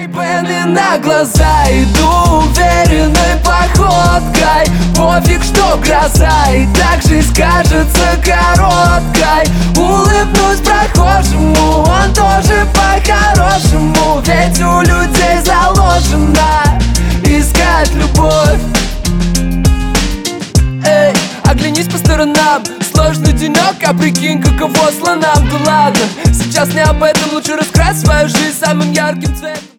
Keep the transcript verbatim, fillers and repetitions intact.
Рейбэны на глаза, иду уверенной походкой. Пофиг, что гроза, и так жизнь кажется короткой. Улыбнусь прохожему, он тоже по-хорошему. Ведь у людей заложено искать любовь. Эй, оглянись по сторонам, сложный денек, а прикинь, каково слонам. Да ладно, сейчас не об этом, лучше раскрась свою жизнь самым ярким цветом.